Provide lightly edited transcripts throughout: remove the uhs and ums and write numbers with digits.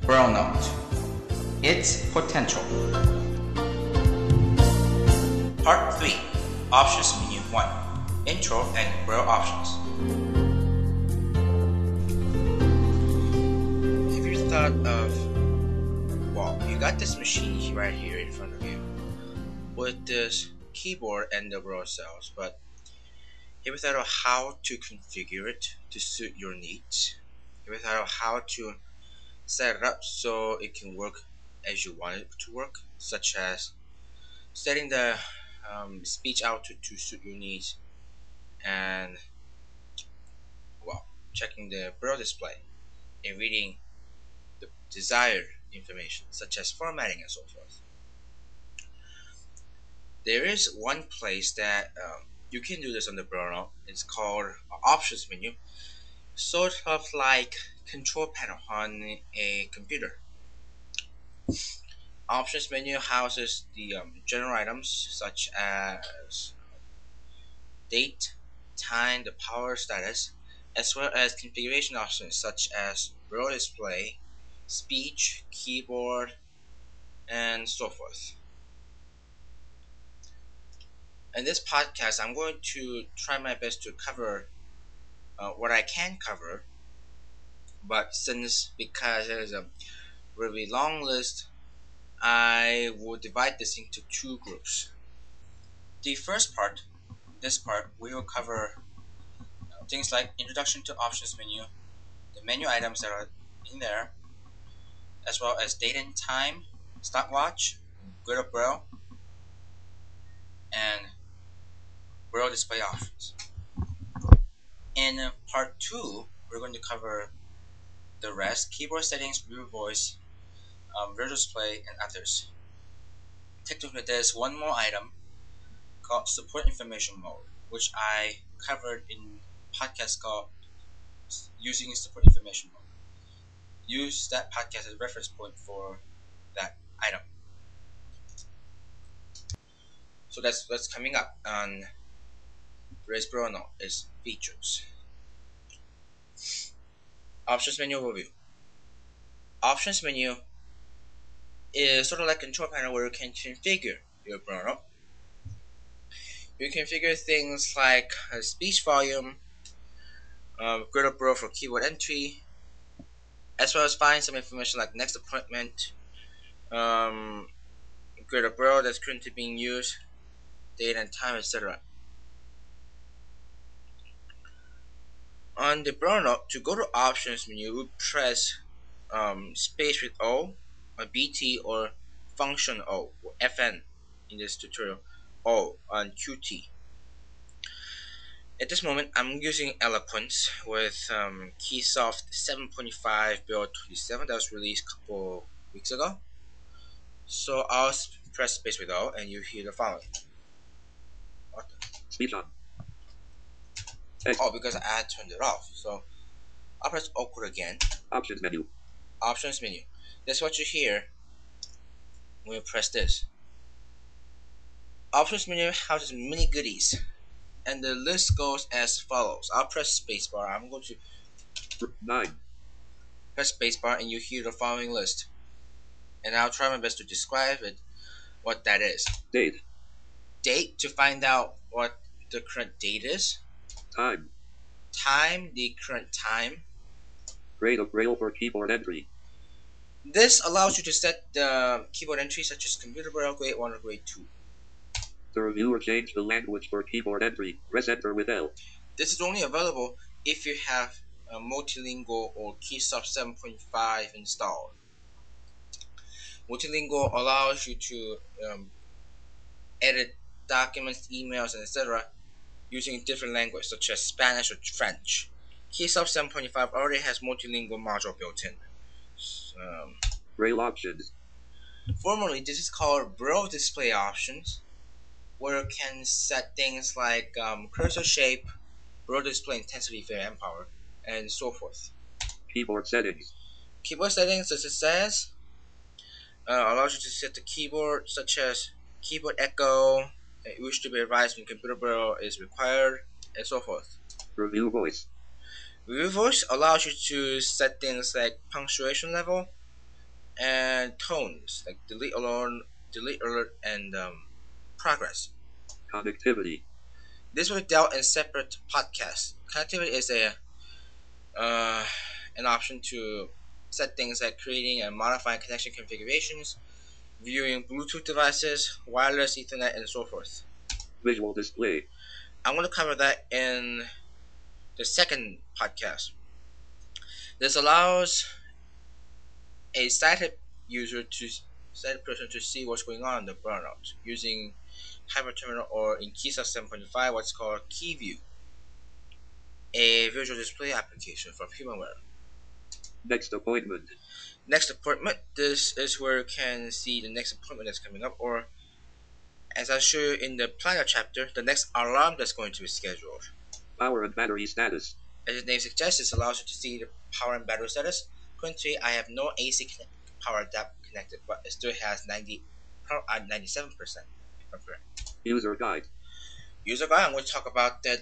Burnout. Its potential. Part 3. Options Menu 1. Intro and Braille options. Have you thought of, well, you got this machine right here in front of you with this keyboard and the Braille cells, but have you thought of how to configure it to suit your needs? Have you thought of how to set it up so it can work as you want it to work, such as setting the speech output to suit your needs and, well, checking the Braille display and reading the desired information, such as formatting and so forth. There is one place that you can do this on the Braille. It's called Options menu, sort of like control panel on a computer. Options menu houses the general items such as date, time, the power status, as well as configuration options such as Braille display, speech, keyboard, and so forth. In this podcast, I'm going to try my best to cover what I can cover, but because there's a really long list, I will divide this into two groups. The first part, this part, we will cover things like introduction to options menu, the menu items that are in there, as well as date and time, stopwatch, grid of Braille, and Braille display options. In part 2, we're going to cover the rest, keyboard settings, view voice, Braille display, and others. Technically, there's one more item called support information mode, which I covered in podcast called using support information mode. Use that podcast as a reference point for that item. So that's what's coming up on Raise Braille is features. Options menu overview. Options menu is sort of like a control panel where you can configure your Braille. You configure things like speech volume, grid of Braille for keyboard entry, as well as find some information like next appointment, grid of Braille that's currently being used, date and time, etc. On the Braille, to go to options menu, we press space with O, or BT, or function O, or FN in this tutorial, O on QT. At this moment, I'm using Eloquence with Keysoft 7.5 build 27 that was released a couple weeks ago. So I'll press space with O and you hear the following. Speech on. Oh, because I had turned it off. So I'll press O code again. Options menu. Options menu. That's what you hear when you press this. Options menu houses many goodies, and the list goes as follows. I'll press spacebar. I'm going to 9. press spacebar and you hear the following list. And I'll try my best to describe it, what that is. Date. Date, to find out what the current date is. Time. Time, the current time. Grade of Braille for keyboard entry. This allows you to set the keyboard entry such as computer Braille grade 1 or grade 2. To review or change the language for keyboard entry, press enter with L. This is only available if you have a Multilingual or Keysoft 7.5 installed. Multilingual allows you to edit documents, emails, and etc. using different language such as Spanish or French. Keysoft 7.5 already has multilingual module built in. Braille options. Formerly, this is called Braille display options, where you can set things like cursor shape, Braille display intensity, and power, and so forth. Keyboard settings. Keyboard settings, as it says, allows you to set the keyboard such as keyboard echo, which to be revised when computer Braille is required, and so forth. Review voice. Review voice allows you to set things like punctuation level, and tones like delete alarm, delete alert, and progress. Connectivity. This was dealt in separate podcasts. Connectivity is a uh, an option to set things like creating and modifying connection configurations, viewing Bluetooth devices, wireless Ethernet, and so forth. Visual display. I'm going to cover that in the second podcast. This allows a sighted user to sighted person to see what's going on in the browser using Hyperterminal or in Keysoft 7.5 what's called KeyView, a visual display application for HumanWare. Next appointment. Next appointment. This is where you can see the next appointment that's coming up, or as I'll show you in the planner chapter, the next alarm that's going to be scheduled. Power and battery status. As the name suggests, this allows you to see the power and battery status. Currently, I have no AC power adapter connected, but it still has 97%. User guide. User guide, I'm going to talk about that.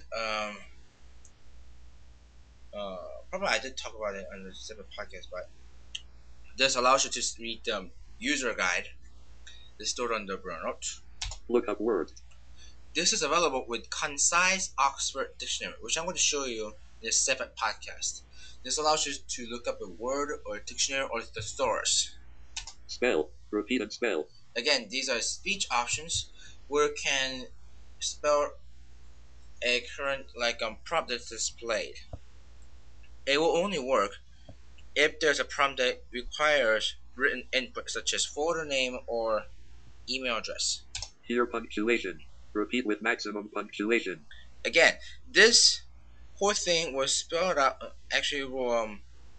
Probably I did talk about it on the separate podcast, but this allows you to read the user guide. It's stored on the Burnout. Look up word. This is available with Concise Oxford Dictionary, which I'm going to show you in a separate podcast. This allows you to look up a word or a dictionary or the source. Spell. Repeat and spell. Again, these are speech options where you can spell a current prompt that's displayed. It will only work if there's a prompt that requires written input such as folder name or email address. Here punctuation. Repeat with maximum punctuation. Again, this whole thing was spelled out. Actually, will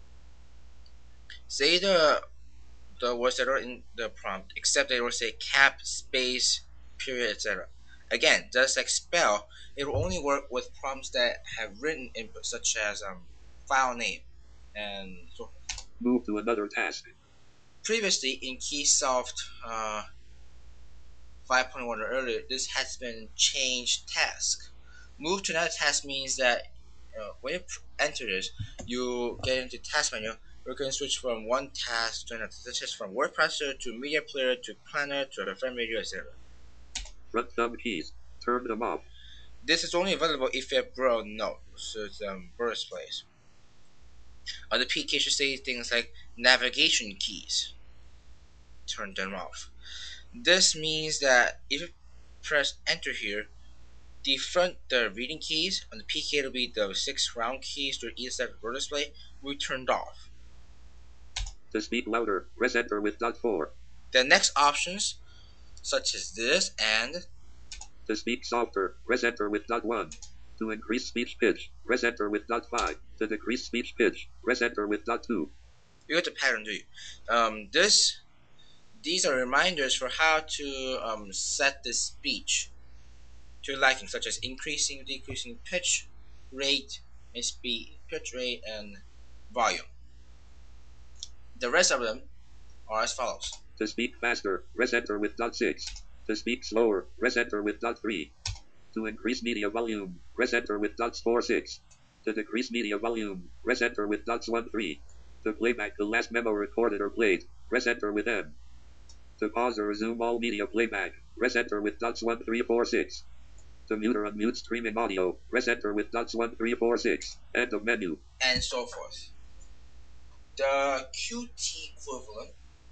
say the words that are in the prompt, except that it will say cap, space, period, etc. Again, just like spell, it will only work with prompts that have written input, such as file name and so forth. Move to another task. Previously, in Keysoft 5.1 or earlier, this has been changed task. Move to another task means that when you enter this, you get into task menu. You can switch from one task to another, such as from word processor to media player to planner to a friend radio, etc. Front thumb keys. Turn them off. This is only available if you have Braille note, so it's birthplace. Other P keys should say things like navigation keys. Turn them off. This means that if you press enter here, the reading keys on the PK will be the 6 round keys to either side of the Braille display will be turned off. To speak louder, press enter with dot 4. The next options, such as this and To speak softer, press enter with dot 1. To increase speech pitch, press enter with dot 5. To decrease speech pitch, press enter with dot 2. you got the pattern, do you? These are reminders for how to set the speech to your liking, such as increasing, decreasing pitch, rate, and speed, pitch rate, and volume. The rest of them are as follows. To speak faster, press enter with dot 6. To speak slower, press enter with dot 3. To increase media volume, press enter with dots 4 6. To decrease media volume, press enter with dots 1 3. To play back the last memo recorded or played, press enter with M. To pause or resume all media playback, press enter with dots 1 3 4 6. To mute or unmute streaming audio, press enter with dots 1 3 4 6. End of menu. And so forth. The QT equivalent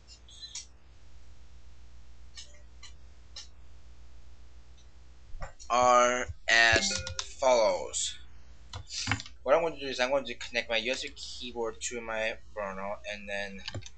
are as follows. What I'm going to do is I'm going to connect my USB keyboard to my Bruno, and then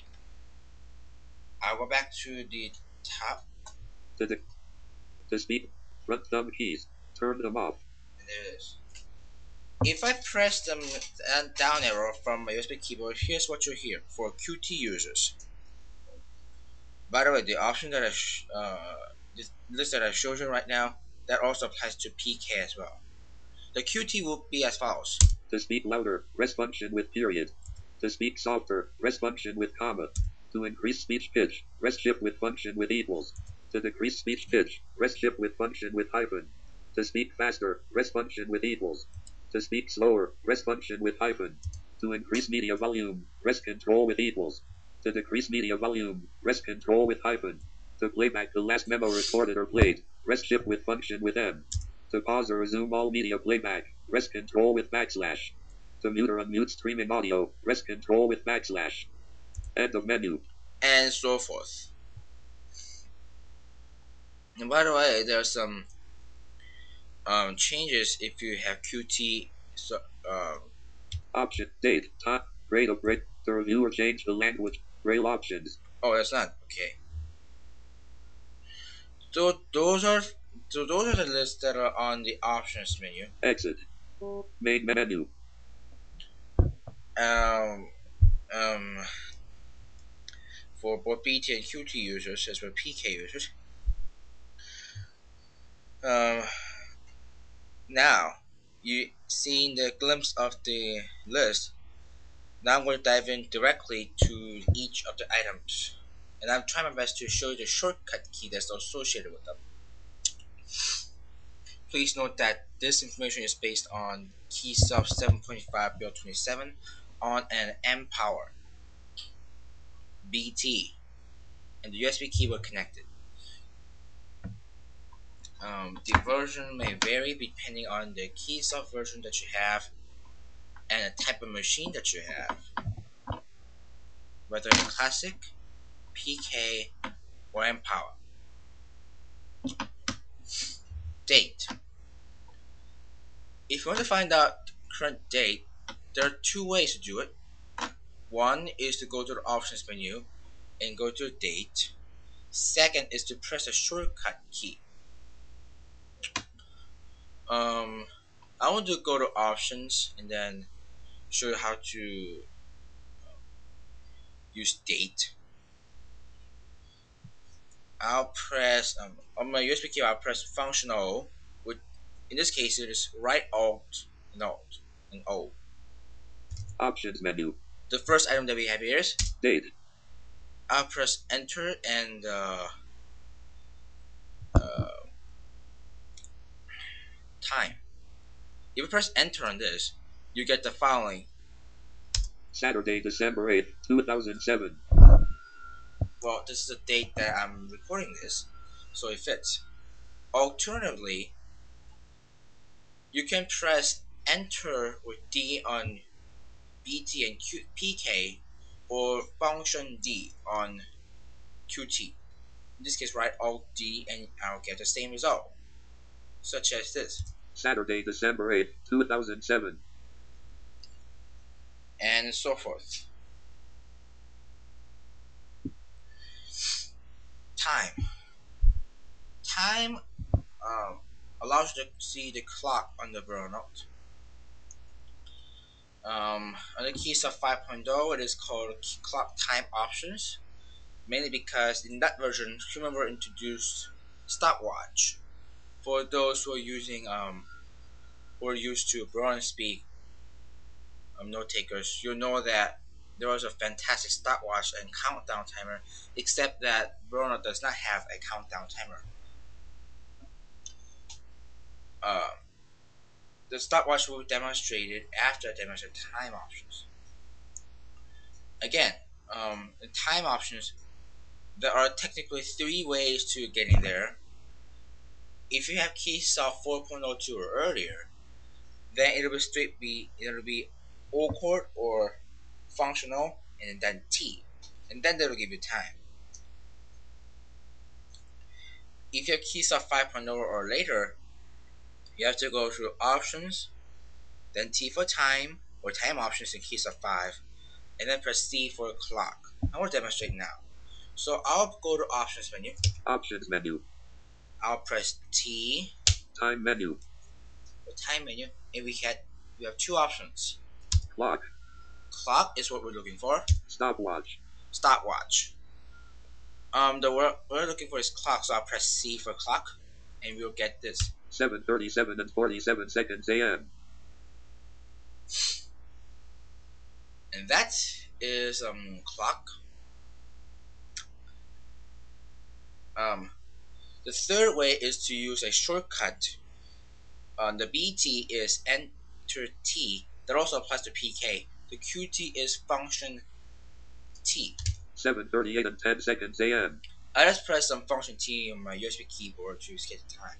I'll go back to the top. To speak, front thumb keys, turn them off. And there it is. If I press the down arrow from my USB keyboard, here's what you'll hear for QT users. By the way, the option that this list that I showed you right now, that also applies to PK as well. The QT will be as follows. To speak louder, press function with period. To speak softer, press function with comma. To increase speech pitch, press shift with function with equals. To decrease speech pitch, press shift with function with hyphen. To speak faster, press function with equals. To speak slower, press function with hyphen. To increase media volume, press control with equals. To decrease media volume, press Control with hyphen. To play back the last memo recorded or played, press Shift with function with M. To pause or resume all media playback, press Control with backslash. To mute or unmute streaming audio, press Control with backslash. End of menu. And so forth. And by the way, there are some changes if you have Qt. So, Option date top grade of break to review or change the language braille options. oh, that's not okay. So those are the lists that are on the options menu. Exit. Main menu. Um, um, for both BT and Qt users as well as PK users. Now you seen the glimpse of the list. Now I'm going to dive in directly to each of the items, and I'm trying my best to show you the shortcut key that's associated with them. Please note that this information is based on KeySoft 7.5 Build 27 on an M-Power BT and the USB keyboard connected. The version may vary depending on the KeySoft version that you have and the type of machine that you have, whether it's Classic, PK, or M-Power. Date. If you want to find out current date, there are two ways to do it. One is to go to the options menu and go to date. Second is to press the shortcut key. I want to go to options and then show you how to use date. I'll press on my USB key. I'll press function O. With in this case, it is right Alt and O. Options menu. The first item that we have here is date. I'll press enter and time. If you press enter on this, you get the following. Saturday, December 8th, 2007. Well, this is the date that I'm recording this, so it fits. Alternatively, you can press enter with D on BT and PK or function D on Qt. In this case, write Alt D and I'll get the same result, such as this. Saturday, December 8th, 2007. And so forth. Time allows you to see the clock on the burnout. On the KeySoft 5.0, it is called clock time options, mainly because in that version, Humminbird introduced stopwatch. For those who are using who are used to Braille speak note takers, you'll know that there was a fantastic stopwatch and countdown timer, except that Braille does not have a countdown timer. The stopwatch will be demonstrated after I demonstrate time options. Again, the time options, there are technically three ways to getting there. If you have KeySoft 4.02 or earlier, then it'll be O chord or functional and then T, and then that'll give you time. If you have KeySoft 5.0 or later, you have to go through options, then T for time or time options in KeySoft 5, and then press C for clock. I will demonstrate now. So I'll go to options menu. Options menu. I'll press T. Time menu. The time menu, and we have two options. Clock. Clock is what we're looking for. Stopwatch. Stopwatch. The word we're looking for is clock, so I'll press C for clock, and we'll get this. 7:37 and 47 seconds a.m. And that is clock. The third way is to use a shortcut. The BT is enter T. That also applies to PK. The QT is function T. 7:38 and 10 seconds a.m. I just press some function T on my USB keyboard to get the time.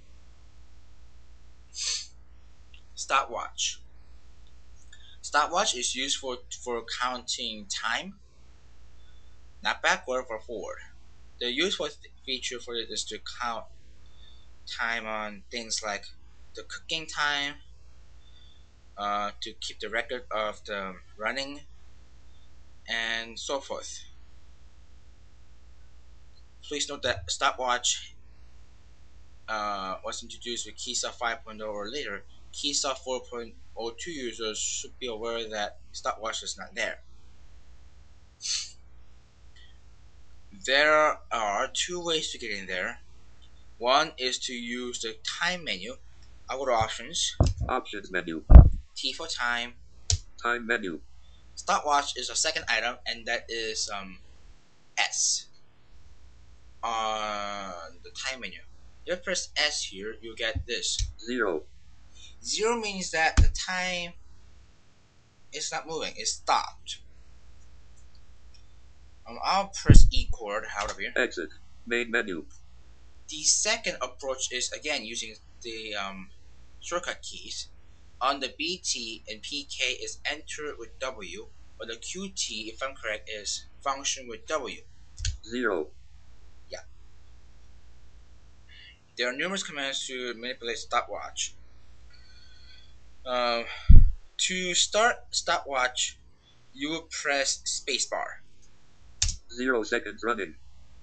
Stopwatch. Stopwatch is used for counting time, not backward or forward. The useful feature for it is to count time on things like the cooking time, to keep the record of the running, and so forth. Please note that stopwatch was introduced with Keysoft 5.0 or later. Keysoft 4.02 users should be aware that stopwatch is not there. There are two ways to get in there. One is to use the time menu, our options, Options menu. T for time. Time menu. Stopwatch is a second item, and that is S on the time menu. You press S here, you get this. 0. 0 means that the time is not moving, it's stopped. I'll press E chord out of here. Exit. Main menu. The second approach is again using the shortcut keys. On the BT and PK is enter with W, or the QT, if I'm correct, is function with W. 0. Yeah. There are numerous commands to manipulate stopwatch. To start stopwatch, you will press spacebar. 0 seconds running.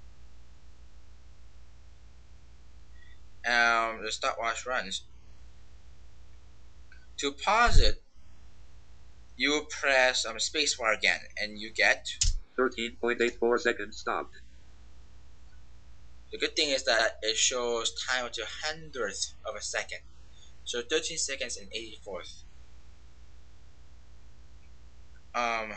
The stopwatch runs. To pause it, you will press spacebar again, and you get 13.84 seconds stopped. The good thing is that it shows time to 100th of a second. So 13 seconds and 84th. Let's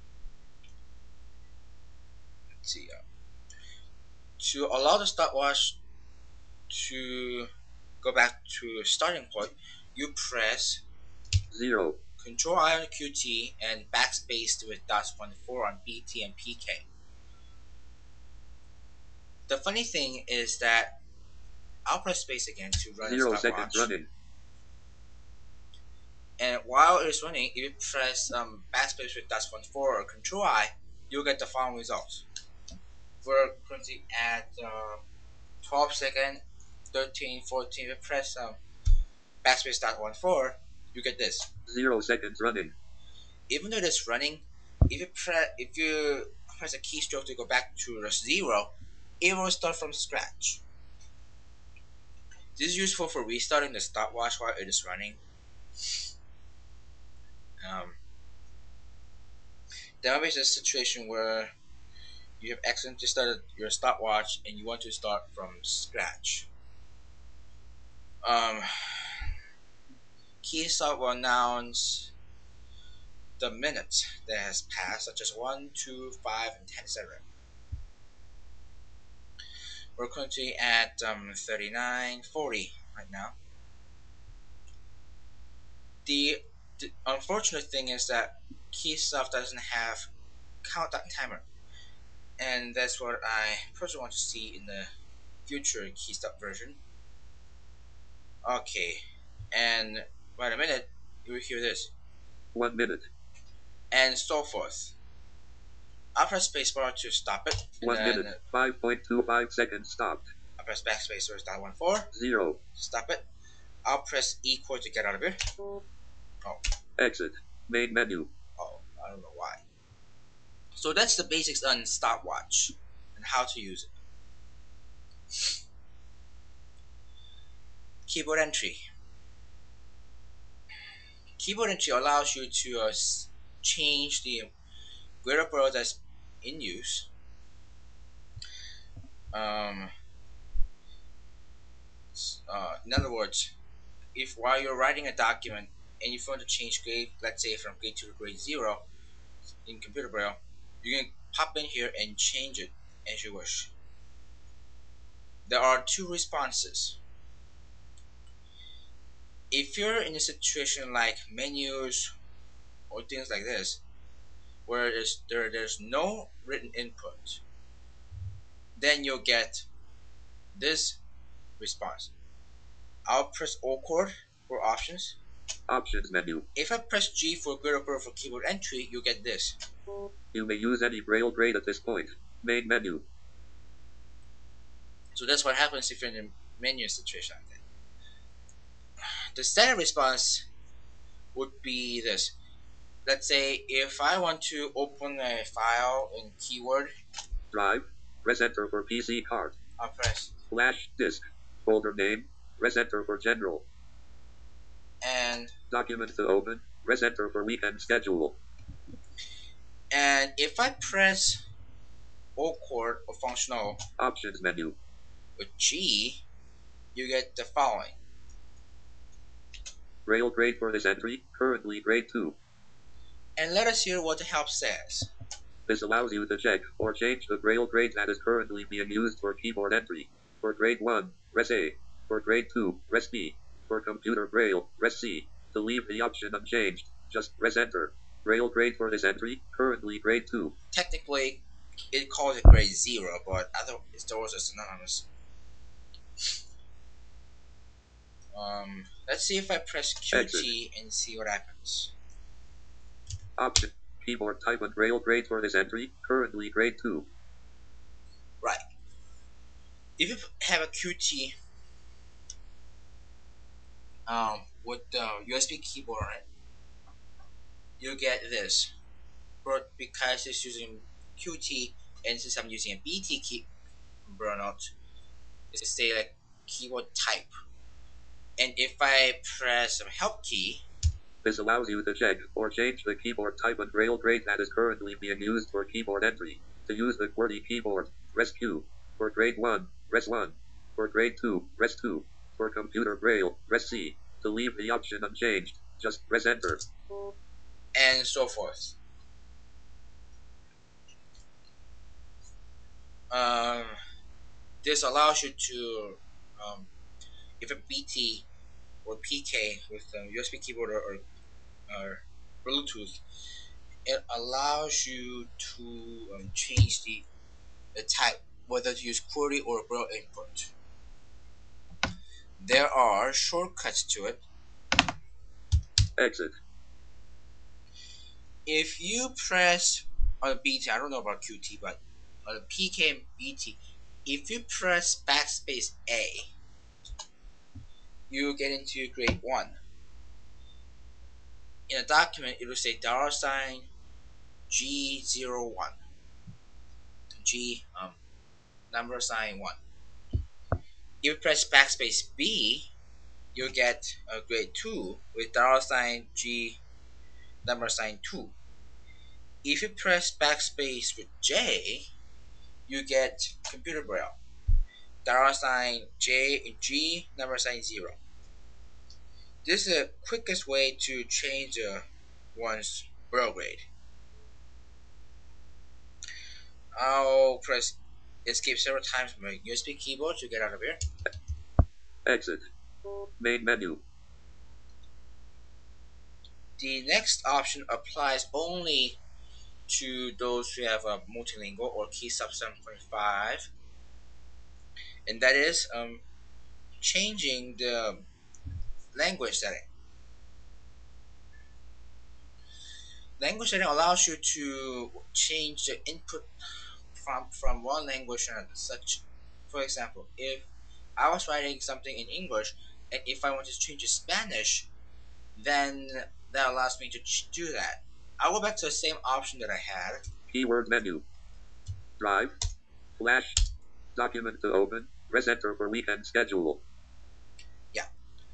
see. To allow the stopwatch to go back to starting point, you press 0. Control I on QT and backspace with .14 on BT and PK. The funny thing is that I'll press space again to run 0 a seconds stopwatch. running. And while it's running, if you press backspace with .14 or Control I, you'll get the following results. We're currently at 12 seconds, 13, 14. If you press backspace .14, you get this. 0 seconds running. Even though it's running, if you press a keystroke to go back to the 0, it will start from scratch. This is useful for restarting the stopwatch while it is running. There might be a situation where you have accidentally started your stopwatch and you want to start from scratch. Keysoft will announce the minutes that has passed, such as 1, 2, 5, and 10, etc. We're currently at 39:40 right now. The unfortunate thing is that Keysoft doesn't have countdown timer, and that's what I personally want to see in the future Keysoft version. Okay, and wait a minute, you will hear this. 1 minute. And so forth. I'll press spacebar to stop it. 1 minute. 5.25 seconds stopped. I'll press backspace or .14. 0. Stop it. I'll press E chord to get out of here. Oh. Exit. Main menu. Oh, I don't know why. So that's the basics on stopwatch and how to use it. Keyboard entry. Keyboard entry allows you to change the variable that's in use. In other words, if while you're writing a document and you want to change grade, let's say from grade 2 to grade 0 in computer braille, you can pop in here and change it as you wish. There are two responses. If you're in a situation like menus or things like this, where there's no written input, then you'll get this response. I'll press O chord for options. Options menu. If I press G for grid operator for keyboard entry, you get this. You may use any braille grade at this point. Main menu. So that's what happens if you're in a menu situation like that. The standard response would be this. Let's say if I want to open a file in keyboard, Drive. Press enter for PC card. I'll press Flash disk. Folder name. Press enter for general. and Document to open. Press enter for weekend schedule. and if I press O chord or functional Options menu. with G, you get the following. Braille grade for this entry. Currently grade 2. And let us hear what the help says. This allows you to check or change the braille grade that is currently being used for keyboard entry. For grade 1, press A. For grade 2, press B. For computer braille, press C. To leave the option unchanged, just press enter. Braille grade for this entry, currently grade 2. Technically, it calls it grade 0, but other stores are synonymous. Let's see if I press QT and see what happens. Option. Keyboard type and braille grade for this entry, currently grade 2. Right. If you have a QT with the USB keyboard on it, you get this. But because it's using QT and since I'm using a BT keyboard note, it's say like keyboard type. And if I press a help key, This allows you to check or change the keyboard type and braille grade that is currently being used for keyboard entry. To use the QWERTY keyboard, press Q. For grade 1, press 1. For grade 2, press 2. For computer braille, press C. To leave the option unchanged, just press enter. and so forth. This allows you to, if a BT or PK with a USB keyboard or Bluetooth, it allows you to change the type, whether to use QWERTY or Braille input. There are shortcuts to it. Exit. If you press on a BT, I don't know about QT, but on a PK and BT, if you press backspace A, you get into grade 1. In a document, it will say $sign G01. G number sign 1. If you press backspace B, you get a grade 2 with $sign G number sign 2. If you press backspace with J, you get computer braille. $sign J and G number sign 0. This is the quickest way to change one's braille grade. I'll press escape several times from my USB keyboard to get out of here. Exit. Main menu. The next option applies only to those who have a multilingual or key sub 7.5, and that is changing the language setting. Language setting allows you to change the input from one language to another. Such, for example, if I was writing something in English, and if I want to change to Spanish, then that allows me to do that. I'll go back to the same option that I had. Keyword menu. Drive. Flash. Document to open. Press enter for weekend schedule. Yeah.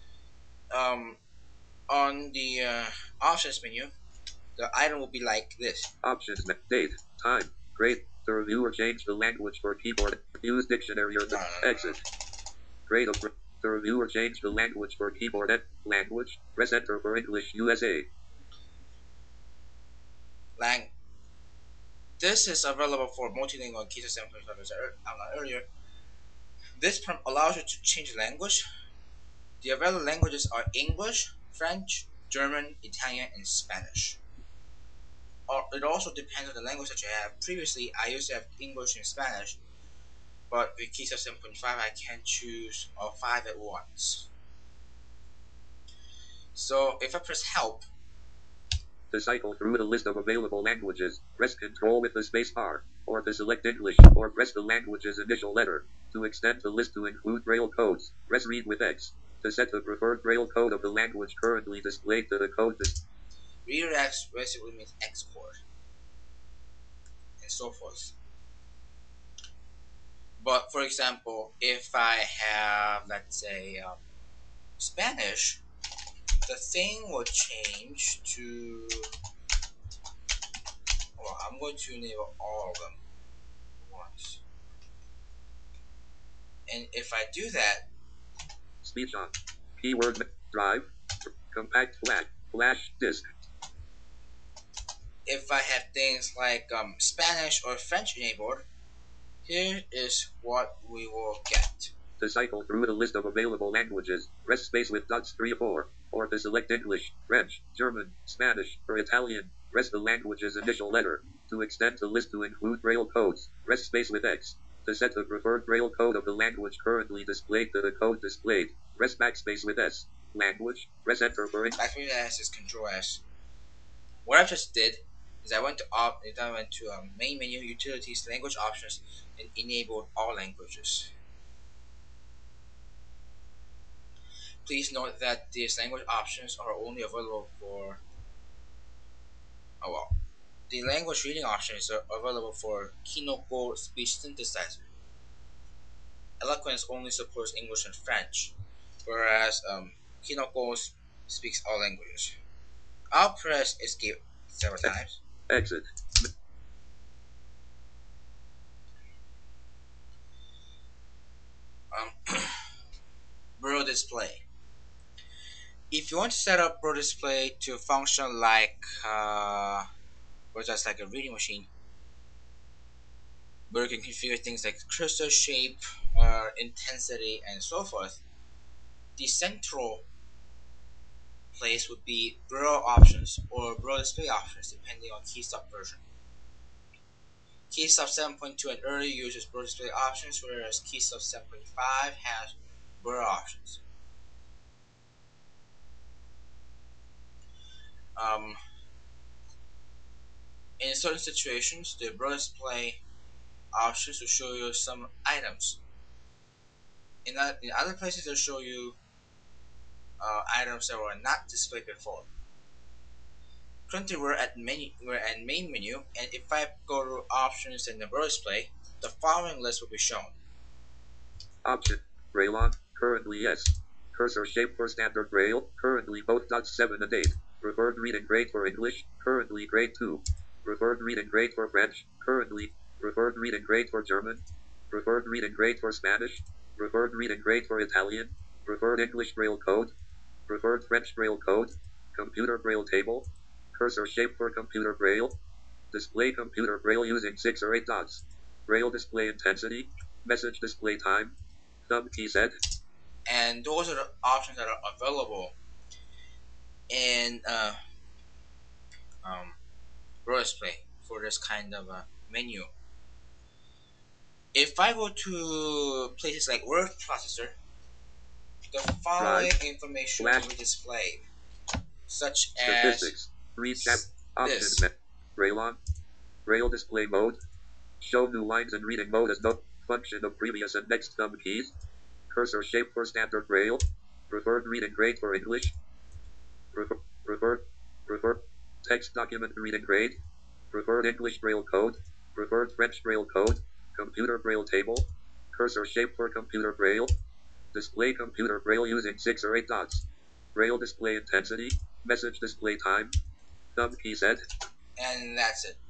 On the options menu, the item will be like this. Options date, time, grade. To review or change the language for keyboard. Use dictionary or exit. Grade of to review or change the language for keyboard language. Press enter for English USA. This is available for multilingual key system 7.5 as I outlined earlier. This prompt allows you to change language. The available languages are English, French, German, Italian, and Spanish. Or it also depends on the language that you have. Previously, I used to have English and Spanish, but with keys of 7.5, I can choose all five at once. So if I press help, To cycle through the list of available languages, press Control with the space bar, or to select English, or press the language's initial letter. To extend the list to include Braille codes, press Read with X. To set the preferred Braille code of the language currently displayed to the code reader X basically means export, and so forth. But for example, if I have, let's say, Spanish, the thing will change to. Well, I'm going to enable all of them once. And if I do that, speech on. Keyword drive. Compact flash disk. if I have things like Spanish or French enabled, here is what we will get. To cycle through the list of available languages, press space with dots 3 or 4, or to select English, French, German, Spanish, or Italian, press the language's initial letter. To extend the list to include Braille codes, press space with X. To set the preferred Braille code of the language currently displayed to the code displayed, press backspace with S. Language, press Enter for it. Backspace S is Control S. What I just did is I went to main menu, utilities, language options, and enabled all languages. Please note that these language options are only available for. Oh well, the language reading options are available for Kinoko speech synthesizer. Eloquence only supports English and French, whereas Kinoko speaks all languages. I'll press escape several times. Exit. Braille display. If you want to set up Braille display to function like, or just like a reading machine, where you can configure things like cursor shape, intensity, and so forth, the central place would be Braille options or Braille display options, depending on Keystop version. Keystop 7.2 and earlier uses Braille display options, whereas Keystop 7.5 has Braille options. In certain situations, the Braille display options will show you some items. In other places, they'll show you items that were not displayed before. Currently, we're at main menu, and if I go to options and the Braille display, the following list will be shown. Option Braille on. Currently yes. Cursor shape for standard Braille. Currently both dots 7 and 8. Preferred reading grade for English. Currently grade 2. Preferred reading grade for French. Currently. Preferred reading grade for German. Preferred reading grade for Spanish. Preferred reading grade for Italian. Preferred English Braille code. Preferred French Braille code. Computer Braille table. Cursor shape for computer Braille. Display computer Braille using 6 or 8 dots. Braille display intensity. Message display time. Thumb key set. And those are the options that are available in Braille display for this kind of menu. If I go to places like word processor, the following information will be displayed, such as statistics, recap, options, this. Braille on, Braille display mode, show new lines and reading mode as no function of previous and next thumb keys, cursor shape for standard Braille, preferred reading grade for English, preferred text document reading grade, preferred English Braille code, preferred French Braille code, computer Braille table, cursor shape for computer Braille, display computer Braille using 6 or 8 dots, Braille display intensity, message display time, thumb key set, and that's it.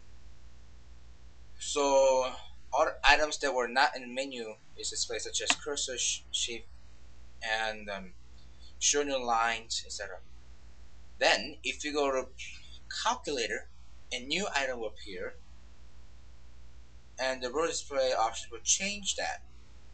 So all items that were not in the menu is displayed, such as cursor shape and show new lines, etc. Then, if you go to calculator, a new item will appear, and the row display option will change that.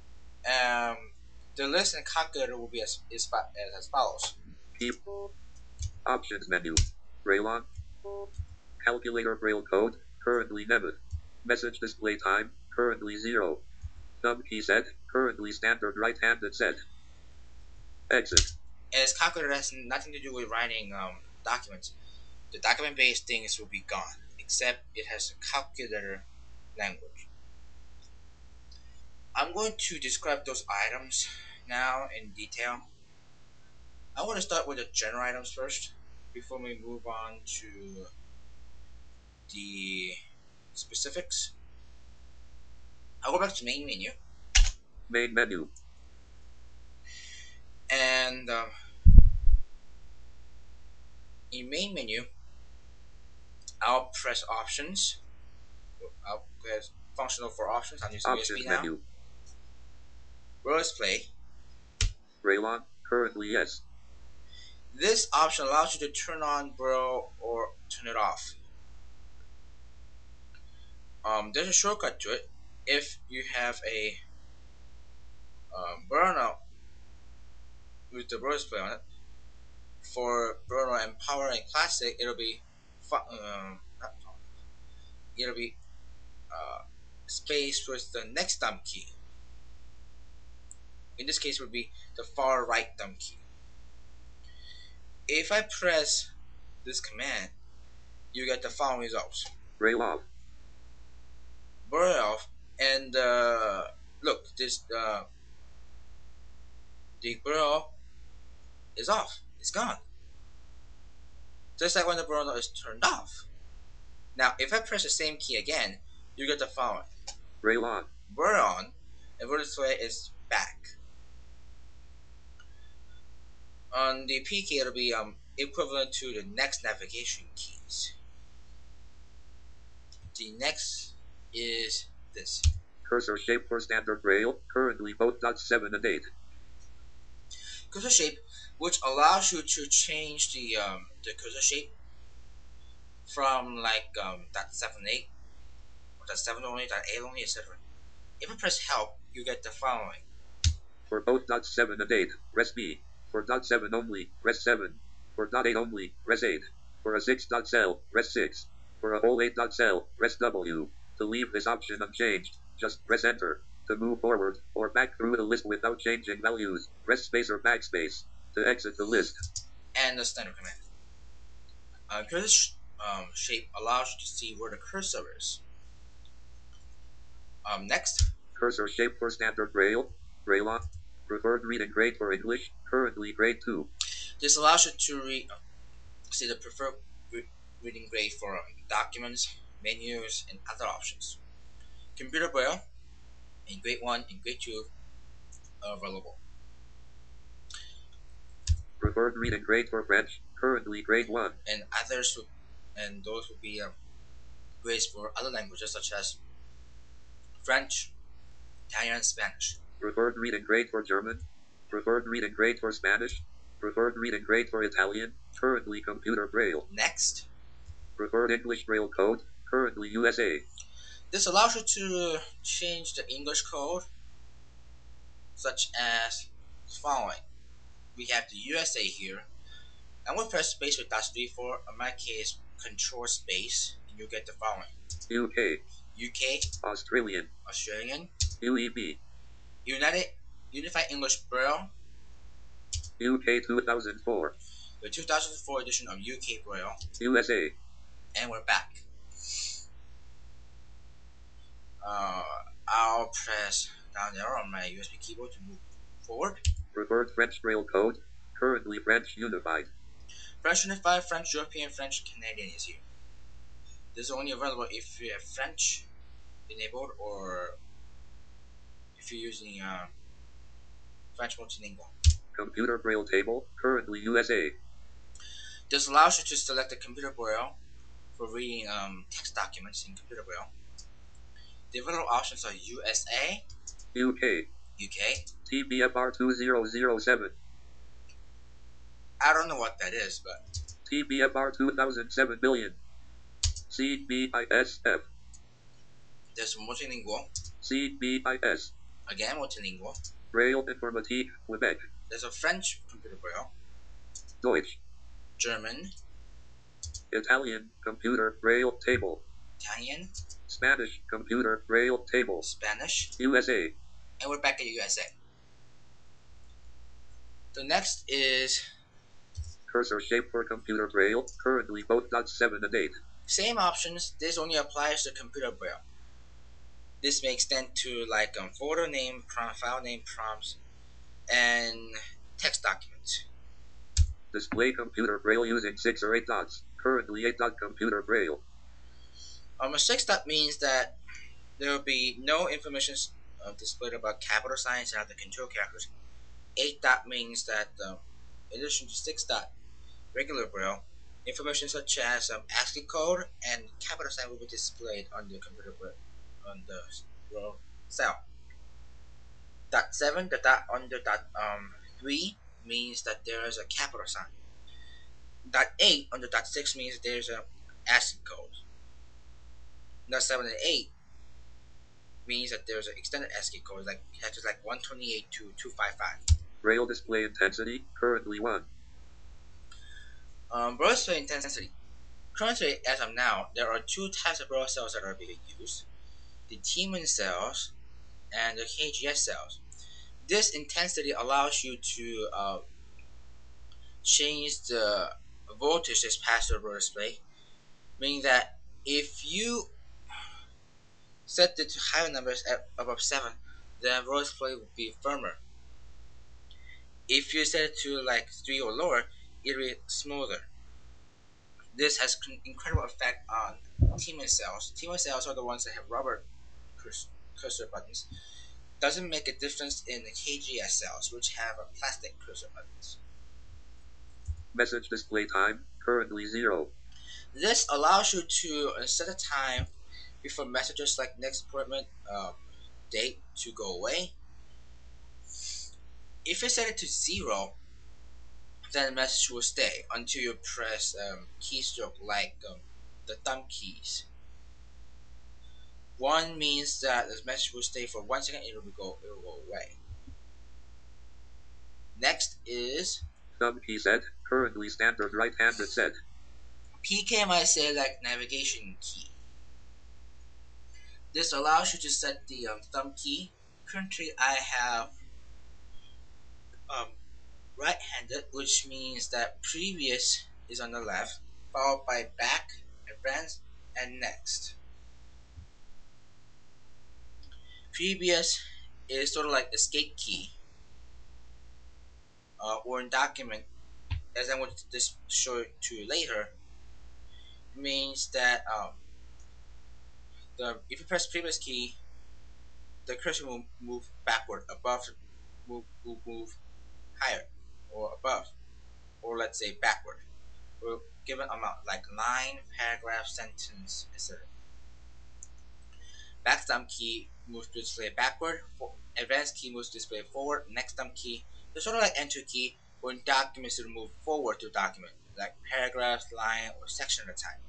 The list and calculator will be as follows. Keep options menu, Braille on, Calculator Braille code, currently never. Message display time, currently 0. Thumb key set, currently standard right-handed set. Exit. As calculator has nothing to do with writing documents. The document-based things will be gone, except it has a calculator language. I'm going to describe those items now in detail. I want to start with the general items first, before we move on to the specifics. I'll go back to main menu, Main menu. and in main menu, I'll press options. I'll press functional for options. I'm using Options USB now. menu. Braille display. Braille on, currently yes. This option allows you to turn on Braille or turn it off. There's a shortcut to it. If you have a Braille with the Braille display on it, for Braille and Power and Classic, it'll be it'll be space with the next thumb key. In this case, it would be the far right thumb key. If I press this command, you get the following results. Braille off. Braille off, and look, this the Braille is off. It's gone. Just like when the Braille is turned off. Now, if I press the same key again, you get the following. Braille on. Braille on, and Braille display is back. On the P key, it'll be equivalent to the next navigation keys. The next is this. Cursor shape for standard Braille, currently both .7 and 8. Cursor shape, which allows you to change the cursor shape from like .7.8 or .7 only, .8 only, etc. If I press help, you get the following. For both .7 and 8, press B. For .7 only, press 7. For .8 only, press 8. For a 6 cell, press 6. For a whole 8 cell, press W. To leave this option unchanged, just press Enter. To move forward or back through the list without changing values, press space or backspace. To exit the list. And the standard command. Cursor shape allows you to see where the cursor is. Next. Cursor shape for standard Braille. Braille on. Preferred reading grade for English, currently grade 2. This allows you to see the preferred reading grade for documents, menus, and other options. Computer Braille in grade 1 and grade 2 are available. Preferred reading grade for French, currently grade 1. And those will be grades for other languages such as French, Italian, and Spanish. Preferred reading grade for German. Preferred reading grade for Spanish. Preferred reading grade for Italian, currently computer Braille. Next. Preferred English Braille code, currently USA. This allows you to change the English code, such as the following. We have the USA here. I'm going to press space with +3 for, in my case, control space, and you get the following. UK. UK. Australian. Australian. UEB. Unified English Braille. UK 2004. The 2004 edition of UK Braille. USA. And we're back. I'll press down arrow on my USB keyboard to move forward. Preferred French Braille code, currently French Unified. French Unified, French European, French Canadian is here. This is only available if you have French enabled or if you're using French multilingual. Computer Braille table, currently USA. This allows you to select the computer Braille for reading text documents in computer Braille. The available options are USA, UK, UK, TBFR 2007, I don't know what that is, but TBFR 2007 billion, CBISF, there's multilingual, CBIS, again multilingual. Braille Informatique, Quebec. There's a French computer Braille, Deutsch, German, Italian computer braille table. Italian, Spanish computer braille table. Spanish, USA. and we're back at USA. The next is Cursor shape for computer braille. Currently both .7 and 8. same options. This only applies to computer braille. This may extend to like folder name, prompt, file name, prompts, and text documents. Display computer braille using 6 or 8 dots. Currently 8 dot computer braille. A 6 dot means that there will be no information displayed about capital signs and other control characters. 8 dot means that in addition to 6 dot regular braille, information such as ASCII code and capital sign will be displayed on the computer braille on the cell. Dot 7, the dot under dot 3 means that there is a capital sign. Dot 8 under dot 6 means there's a ASCII code. Dot 7 and 8 means that there's an extended ASCII code like catches like 128 to 255. Braille display intensity currently 1. Braille display intensity. Currently, as of now, there are two types of braille cells that are being used: the Tiemann cells and the KGS cells. This intensity allows you to change the voltage that's passed through the braille display, meaning that if you set it to higher numbers at above 7, the braille display will be firmer. If you set it to like 3 or lower, it'll be smoother. This has incredible effect on Tiemann cells. Tiemann cells are the ones that have rubber cursor buttons. Doesn't make a difference in the KGS cells, which have a plastic cursor buttons. Message display time currently 0. This allows you to set a time before messages like next appointment, date to go away. If you set it to 0, then the message will stay until you press keystroke like the thumb keys. 1 means that the message will stay for 1 second, it will go away. Next is Thumb key set, currently standard right-handed set. PK might say like navigation key. This allows you to set the thumb key. Currently I have right-handed, which means that previous is on the left, followed by back, advance, and next. Previous is sort of like escape key, or in document, as I will just show it to you later, means that if you press previous key, the cursor will move backward, above will move higher, or above, or let's say backward. We'll give an amount like line, paragraph, sentence, etc. Back thumb key moves to display backward, advanced key moves to display forward, next thumb key is sort of like enter key, when documents to move forward to document, like paragraphs, line, or section at a time.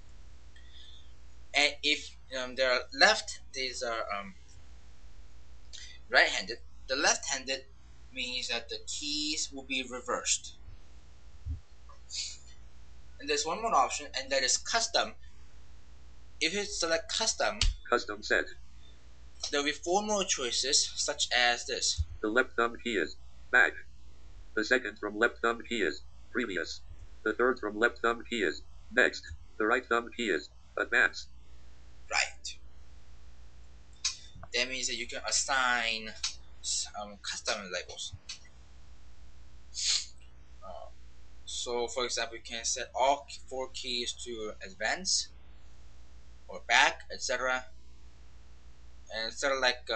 And if they're left, these are right-handed. The left-handed means that the keys will be reversed. And there's one more option, and that is custom. If you select custom set, there will be 4 more choices, such as this. The left thumb key is back. The second from left thumb key is previous. The third from left thumb key is next. The right thumb key is advance. Right. That means that you can assign custom labels. So, for example, you can set all 4 keys to advance or back, etc. And instead of like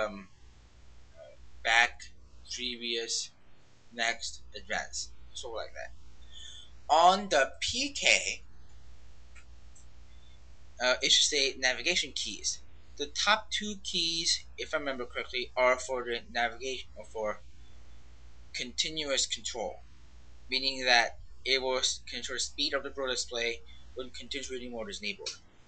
back, previous, next, advance, so like that. On the PK, it should say navigation keys. The top 2 keys, if I remember correctly, are for the navigation or for continuous control, meaning that it will control the speed of the braille display when continuous reading mode is enabled.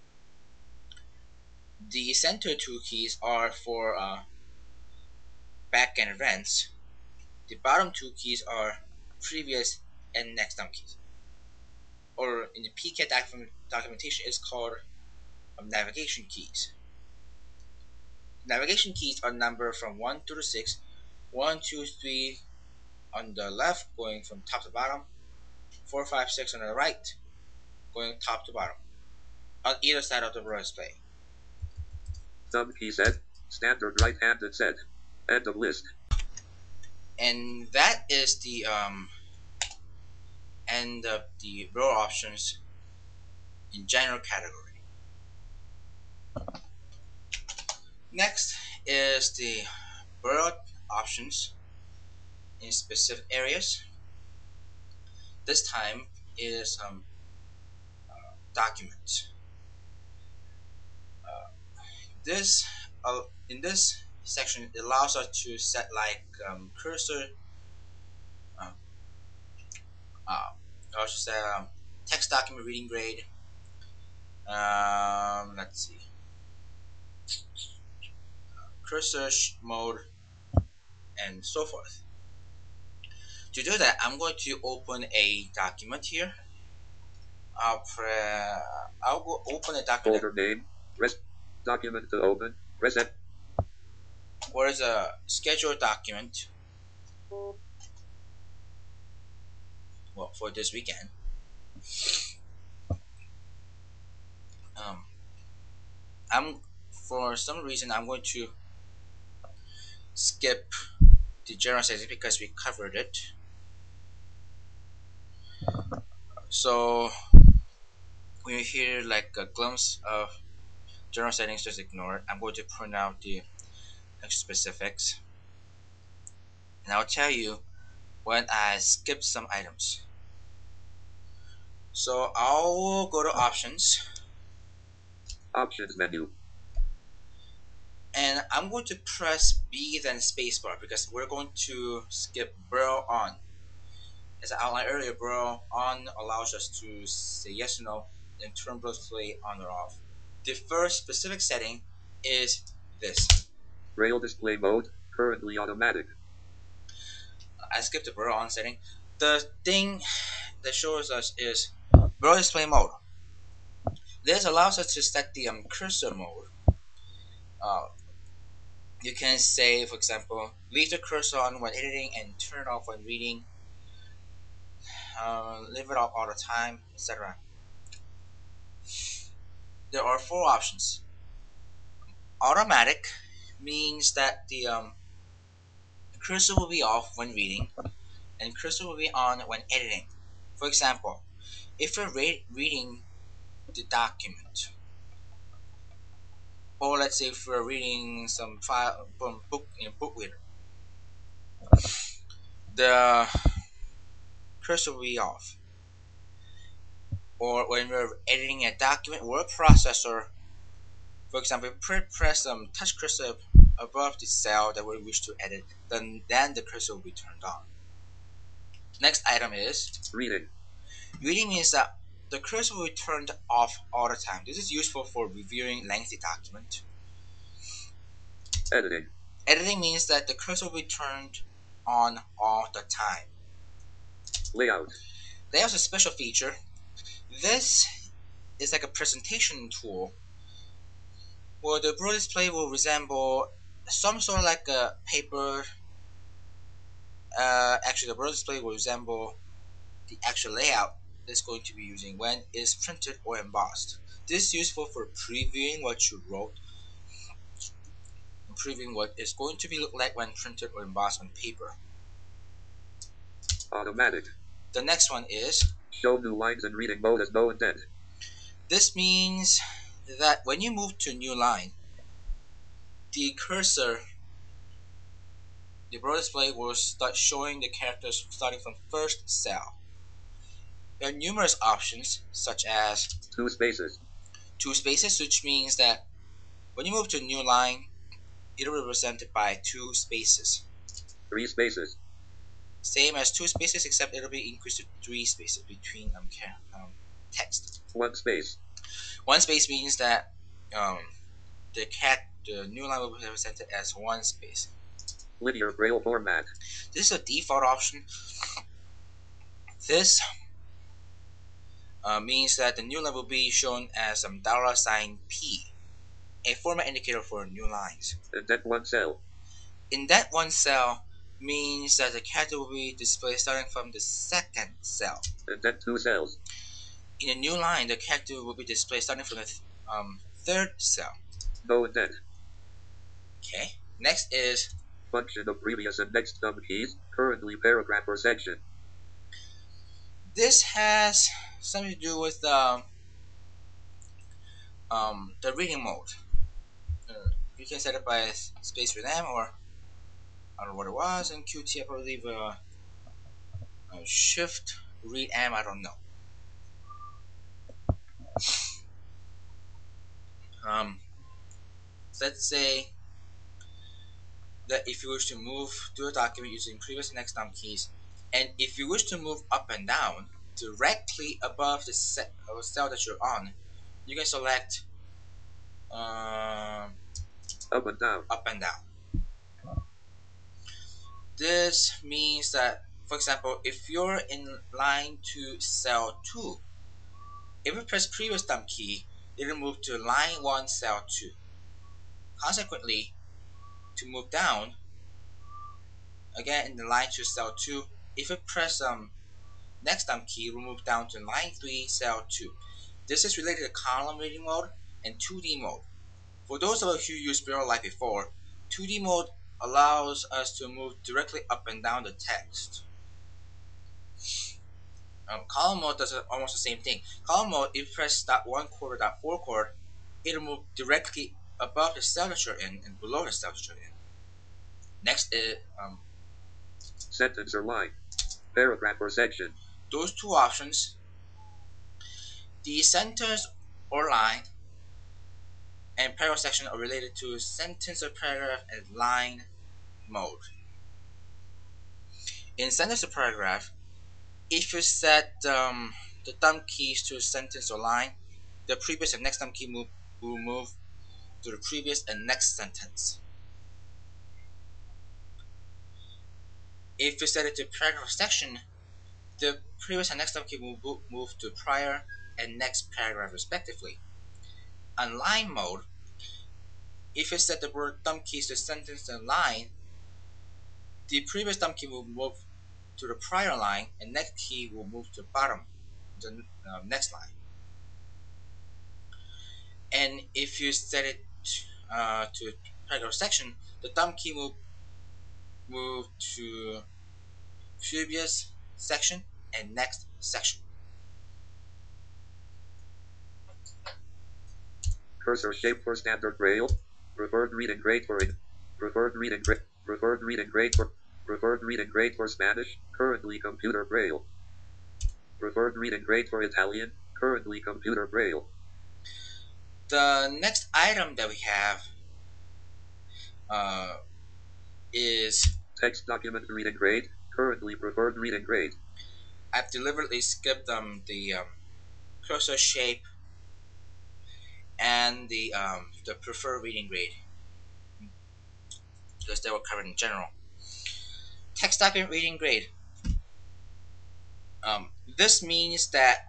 The center 2 keys are for back and advance. The bottom 2 keys are previous and next thumb keys. or in the PCAT documentation, is called navigation keys. Navigation keys are numbered from 1 to 6. 1, 2, 3 on the left, going from top to bottom. 4, 5, 6 on the right, going top to bottom, on either side of the braille display. Thumb key set. Standard right-handed set. End of list. And that is the end of the braille options in general category. Next is the braille options in specific areas. This time is documents. This in this section, it allows us to set like cursor, uh, also set text document reading grade. Let's see, cursor mode, and so forth. To do that, I'm going to open a document here. I'll go open a document. Folder name. Document to open. Reset. Where's a scheduled document? Well, for this weekend. For some reason I'm going to skip the general settings because we covered it. So when you hear like a glimpse of general settings, just ignore it. I'm going to print out the extra specifics, and I'll tell you when I skip some items. So I'll go to options, Options menu. and I'm going to press B then spacebar because we're going to skip braille on. As I outlined earlier, braille on allows us to say yes or no and turn braille display on or off. The first specific setting is this. Braille display mode. Currently automatic. I skipped the braille on setting. The thing that shows us is braille display mode. This allows us to set the cursor mode. You can say, for example, leave the cursor on when editing and turn it off when reading. Leave it off all the time, etc. There are 4 options. Automatic means that the cursor will be off when reading, and cursor will be on when editing. For example, if you're reading the document, or let's say if we're reading some file from book in book reader, the cursor will be off. Or when we're editing a document word processor, for example, press touch cursor above the cell that we wish to edit, then the cursor will be turned on. Next item is reading. Reading means that the cursor will be turned off all the time. This is useful for reviewing lengthy document. Editing. Editing means that the cursor will be turned on all the time. Layout. Layout is a special feature. This is like a presentation tool where the braille display will resemble some sort of like a paper. Actually, the braille display will resemble the actual layout that's going to be using when it's printed or embossed. This is useful for previewing what you wrote, and previewing what it's going to be look like when printed or embossed on paper. Automatic. The next one is show new lines in reading mode as no indent. This means that when you move to a new line, the cursor, the braille display will start showing the characters starting from first cell. There are numerous options such as 2 spaces. 2 spaces, which means that when you move to a new line, it will be represented by 2 spaces. 3 spaces. Same as 2 spaces, except it will be increased to 3 spaces between text. 1 space. 1 space means that the new line will be represented as 1 space. Linear braille format. This is a default option. This means that the new line will be shown as dollar sign $P, a format indicator for new lines. And that one cell. In that one cell means that the character will be displayed starting from the second cell. And that two cells. In a new line, the character will be displayed starting from the third cell. No indent. Okay. Next is Function of previous and next thumb keys, currently paragraph or section. this has something to do with the reading mode. You can set it by space with M, or I don't know what it was. In Qt, I believe Shift read M. I don't know. Let's say that if you wish to move to a document using previous and next thumb keys, and if you wish to move up and down directly above the cell that you're on, you can select Up and down. up and down. This means that, for example, if you're in line to cell 2, if you press previous thumb key, it'll move to line 1, cell 2. Consequently, to move down, again in the line to cell 2, if you press next thumb key, we'll move down to line 3, cell 2. This is related to column reading mode and 2D mode. For those of us who used Light before, 2D mode allows us to move directly up and down the text. Column mode does almost the same thing. Column mode, if you press .1 chord or .4 chord, it'll move directly above the cell that you're in and below the cell that you're in. Next is Sentence or line. Paragraph or section. those two options. The sentence or line and paragraph section are related to sentence or paragraph and line mode. In sentence or paragraph, if you set the thumb keys to sentence or line, the previous and next thumb key will move to the previous and next sentence. If you set it to paragraph section, the previous and next thumb key will move to prior and next paragraph respectively. On line mode, if you set the word thumb keys to sentence and line, the previous thumb key will move to the prior line and next key will move to the bottom, the next line. And if you set it to paragraph section, the thumb key will move to previous section and next section. Cursor shape for standard braille. Preferred reading grade for it. Preferred reading grade. Preferred reading grade for. Preferred reading grade for Spanish. Currently computer braille. Preferred reading grade for Italian. Currently computer braille. The next item that we have is Text document reading grade. Currently preferred reading grade. I've deliberately skipped the cursor shape and the preferred reading grade because they were covered in general. Text document reading grade. This means that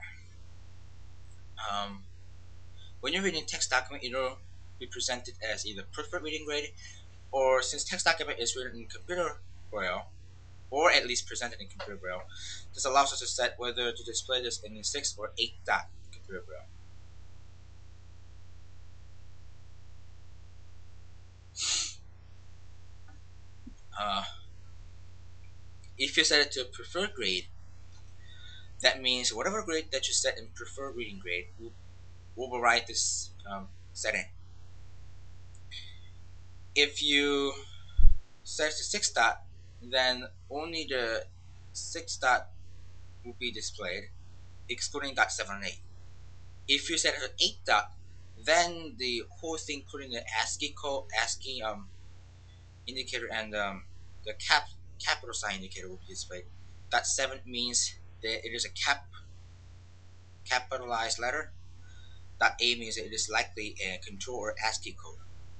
when you're reading text document, it'll be presented as either preferred reading grade, or since text document is written in computer braille, or at least presented in computer braille, this allows us to set whether to display this in 6 or 8 dot computer braille. If you set it to preferred grade, that means whatever grade that you set in preferred reading grade will override this setting. If you set it to 6 dot, then only the 6 dot will be displayed, excluding dot 7 and 8. If you set it to 8 dot, then the whole thing, including the ASCII code, ASCII indicator, and the capital sign indicator will be displayed. Dot 7 means that it is a capitalized letter. Dot A means that it is likely a control or ASCII code.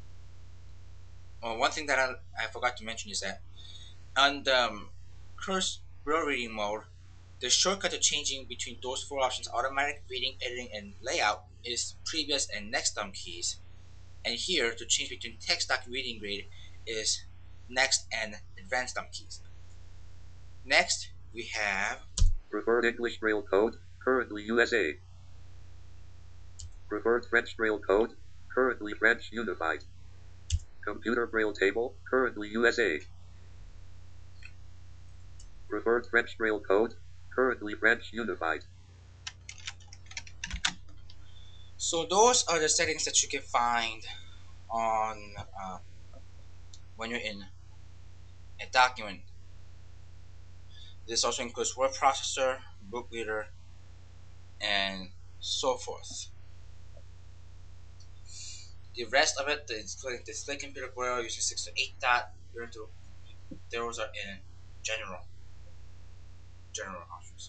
One thing that I forgot to mention is that on the cursor braille reading mode, The shortcut to changing between those four options, automatic, reading, editing, and layout, is previous and next thumb keys. And here, to change between text doc reading grade, is next and advanced thumb keys. Next, we have Preferred English Braille code, currently USA. Preferred French Braille code, currently French Unified. Computer Braille table, currently USA. Preferred French Braille code, currently French Unified. So those are the settings that you can find on when you're in a document. This also includes word processor, book reader, and so forth. The rest of it, including display computer braille using 6 to 8 dot, those are in general options.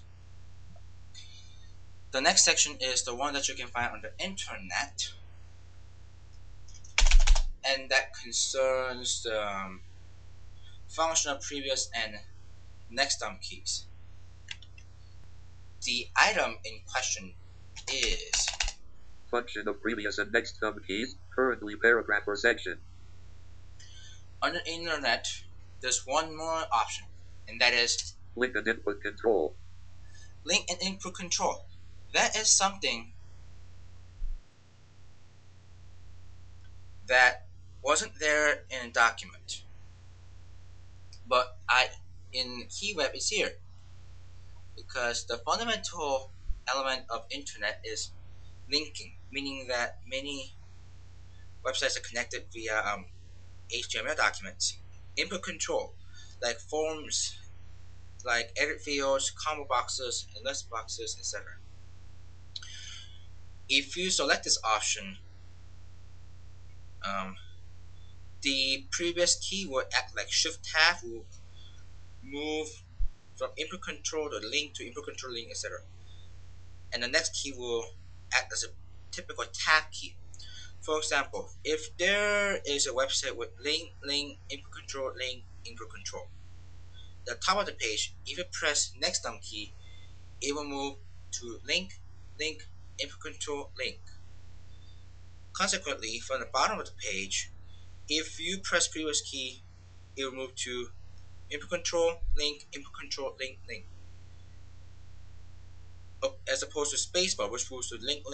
The next section is the one that you can find on the internet, and that concerns the functional previous and next thumb keys. The item in question is function of previous and next thumb keys, currently paragraph or section. On the internet, there's one more option, and that is link and input control. Link and input control. That is something that wasn't there in a document, but in KeyWeb it's here, because the fundamental element of internet is linking, meaning that many websites are connected via HTML documents. Input control, like forms, like edit fields, combo boxes, and list boxes, etc. If you select this option, the previous key will act like Shift Tab, will move from input control to link to input control link, etc. And the next key will act as a typical tab key. For example, if there is a website with link, input control, link, input control, the top of the page, if you press next thumb key, it will move to link, input control, link. Consequently, from the bottom of the page, if you press previous key, it will move to input control, link, input control, link. As opposed to spacebar, which moves to link.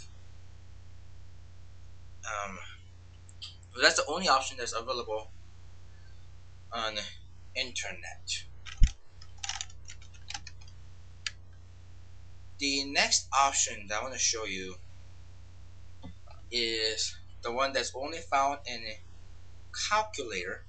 So that's the only option that's available on internet. The next option that I want to show you is the one that's only found in a calculator,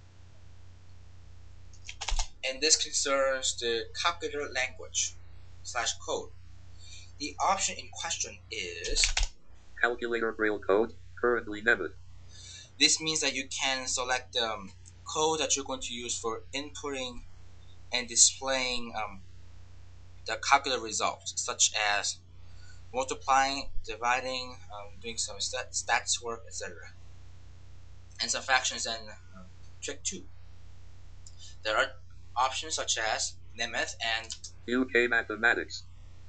and this concerns the calculator language / code. The option in question is calculator braille code, currently Nemeth. This means that you can select the code that you're going to use for inputting and displaying the calculator results, such as multiplying, dividing, doing some stats work, etc. And some fractions and trick 2. There are options such as Nemeth and UK Mathematics.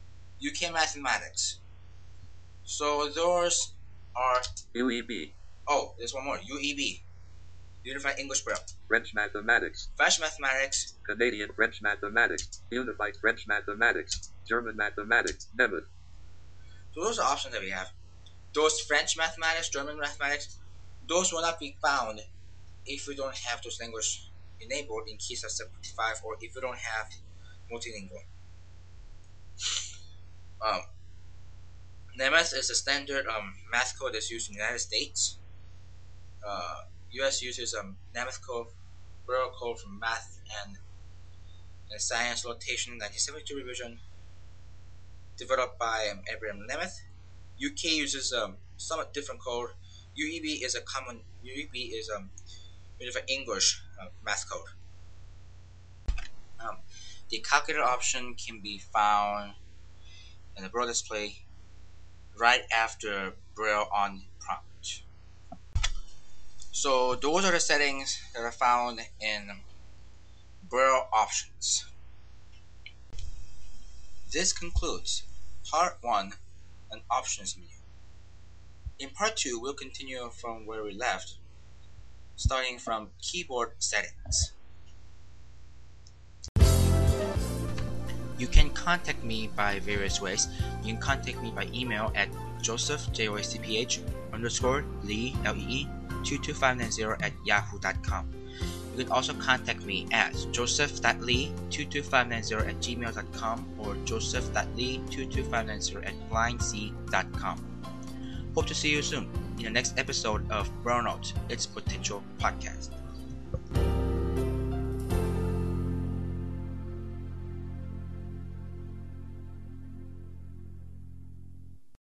So those are UEB. Oh, there's one more. UEB. Unified English Braille. French Mathematics. Canadian French Mathematics. Unified French Mathematics. German Mathematics. Nemeth. So those are options that we have. Those French mathematics, German mathematics, those will not be found if we don't have those languages enabled in KeyStat 75, or if we don't have multilingual. Nemeth is a standard math code that's used in the United States. US uses Nemeth code, Braille code from Math and Science Notation 1972 revision, developed by Abraham Nemeth. UK uses somewhat different code. UEB is Unified English math code. The calculator option can be found in the Braille display right after Braille on prompt. So those are the settings that are found in Braille options. This concludes Part 1 on Options menu. In Part 2, we'll continue from where we left, starting from keyboard settings. You can contact me by various ways. You can contact me by email at joseph_lee, Lee, 22590 @yahoo.com. You can also contact me at joseph.lee22590 @gmail.com or joseph.lee22590 @blindc.com. Hope to see you soon in the next episode of Burnout, Its Potential podcast.